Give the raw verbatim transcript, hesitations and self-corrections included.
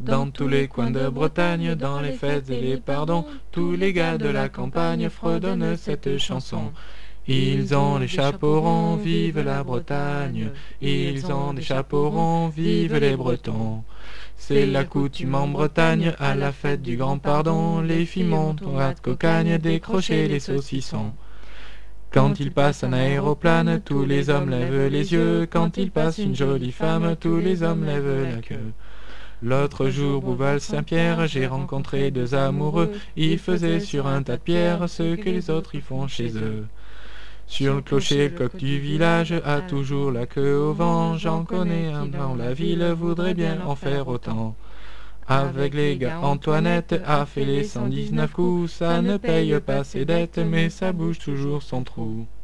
Dans tous les coins de Bretagne, dans les fêtes et les pardons, tous les gars de la campagne fredonnent cette chanson. Ils ont des chapeaux ronds, vive la Bretagne. Ils ont des chapeaux ronds, vive les Bretons. C'est la coutume en Bretagne, à la fête du grand pardon, les filles montent au rat de cocagne, décrocher les saucissons. Quand il passe un aéroplane, tous les hommes lèvent les yeux. Quand il passe une jolie femme, tous les hommes lèvent la queue. L'autre jour, boulevard Saint-Pierre, j'ai rencontré deux amoureux. Ils faisaient sur un tas de pierres ce que les autres y font chez eux. Sur le clocher, le coq du village a toujours la queue au vent. J'en connais un dans la ville, voudrait bien en faire autant. Avec les gars, Antoinette a fait les cent dix-neuf coups. Ça ne paye pas ses dettes, mais ça bouge toujours son trou.